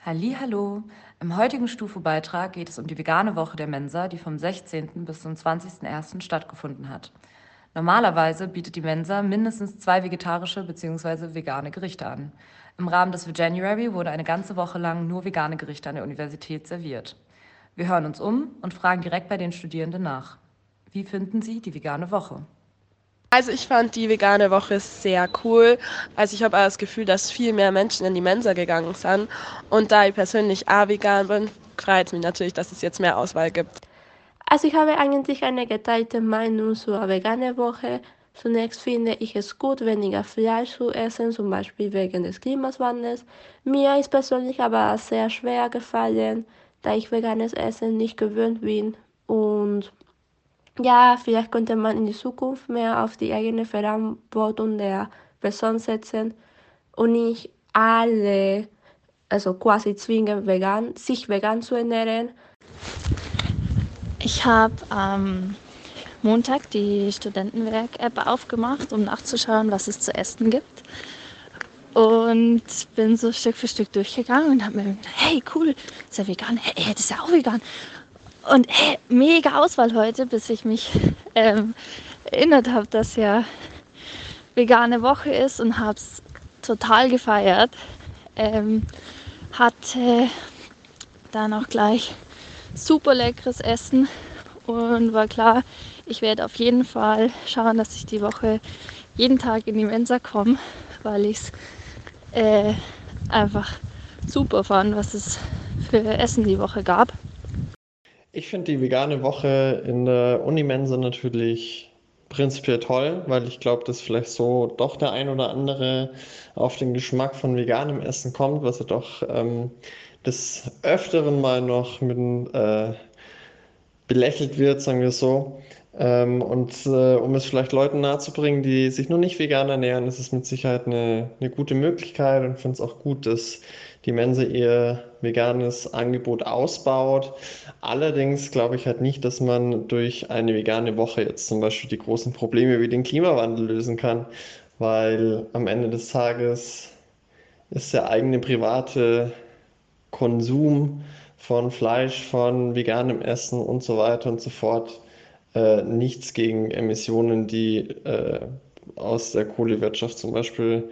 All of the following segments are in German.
Hallihallo! Im heutigen Stufo-Beitrag geht es um die vegane Woche der Mensa, die vom 16. bis zum 20.01. stattgefunden hat. Normalerweise bietet die Mensa mindestens 2 vegetarische bzw. vegane Gerichte an. Im Rahmen des Veganuary wurde eine ganze Woche lang nur vegane Gerichte an der Universität serviert. Wir hören uns um und fragen direkt bei den Studierenden nach. Wie finden Sie die vegane Woche? Also ich fand die vegane Woche sehr cool. Also ich habe auch das Gefühl, dass viel mehr Menschen in die Mensa gegangen sind. Und da ich persönlich auch vegan bin, freut es mich natürlich, dass es jetzt mehr Auswahl gibt. Also ich habe eigentlich eine geteilte Meinung zur veganen Woche. Zunächst finde ich es gut, weniger Fleisch zu essen, zum Beispiel wegen des Klimawandels. Mir ist persönlich aber sehr schwer gefallen, da ich veganes Essen nicht gewöhnt bin. Und ja, vielleicht könnte man in die Zukunft mehr auf die eigene Verantwortung der Person setzen und nicht alle, also quasi zwingen, sich vegan zu ernähren. Ich habe am Montag die Studentenwerk-App aufgemacht, um nachzuschauen, was es zu essen gibt. Und bin so Stück für Stück durchgegangen und habe mir gedacht, hey, cool, ist ja vegan, hey, das ist ja auch vegan. Und hey, mega Auswahl heute, bis ich mich erinnert habe, dass ja vegane Woche ist und habe es total gefeiert. Hatte dann auch gleich super leckeres Essen und war klar, ich werde auf jeden Fall schauen, dass ich die Woche jeden Tag in die Mensa komme, weil ich es einfach super fand, was es für Essen die Woche gab. Ich finde die vegane Woche in der Unimensa natürlich prinzipiell toll, weil ich glaube, dass vielleicht so doch der ein oder andere auf den Geschmack von veganem Essen kommt, was ja doch des Öfteren mal noch mit belächelt wird, sagen wir so. Um es vielleicht Leuten nahezubringen, die sich noch nicht vegan ernähren, ist es mit Sicherheit eine gute Möglichkeit und finde es auch gut, dass die Mensa ihr veganes Angebot ausbaut. Allerdings glaube ich halt nicht, dass man durch eine vegane Woche jetzt zum Beispiel die großen Probleme wie den Klimawandel lösen kann, weil am Ende des Tages ist der eigene private Konsum von Fleisch, von veganem Essen und so weiter und so fort nichts gegen Emissionen, die aus der Kohlewirtschaft zum Beispiel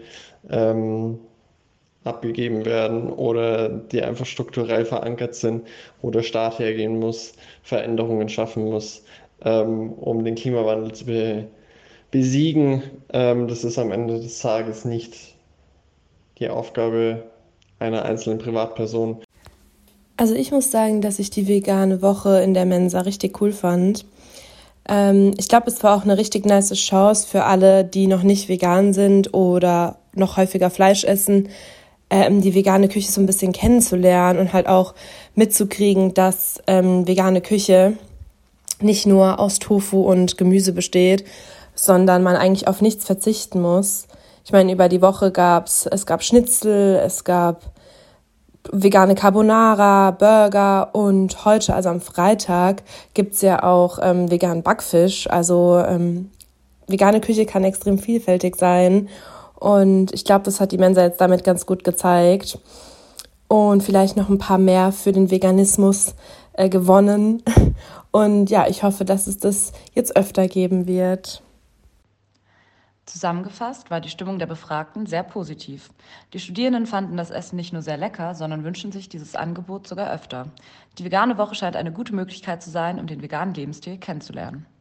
abgegeben werden oder die einfach strukturell verankert sind, wo der Staat hergehen muss, Veränderungen schaffen muss, um den Klimawandel zu besiegen. Das ist am Ende des Tages nicht die Aufgabe einer einzelnen Privatperson. Also ich muss sagen, dass ich die vegane Woche in der Mensa richtig cool fand. Ich glaube, es war auch eine richtig nice Chance für alle, die noch nicht vegan sind oder noch häufiger Fleisch essen, die vegane Küche so ein bisschen kennenzulernen und halt auch mitzukriegen, dass vegane Küche nicht nur aus Tofu und Gemüse besteht, sondern man eigentlich auf nichts verzichten muss. Ich meine, über die Woche es gab Schnitzel, es gab vegane Carbonara, Burger und heute, also am Freitag, gibt's ja auch veganen Backfisch. Also vegane Küche kann extrem vielfältig sein und ich glaube, das hat die Mensa jetzt damit ganz gut gezeigt und vielleicht noch ein paar mehr für den Veganismus gewonnen. Und ja, ich hoffe, dass es das jetzt öfter geben wird. Zusammengefasst war die Stimmung der Befragten sehr positiv. Die Studierenden fanden das Essen nicht nur sehr lecker, sondern wünschen sich dieses Angebot sogar öfter. Die vegane Woche scheint eine gute Möglichkeit zu sein, um den veganen Lebensstil kennenzulernen.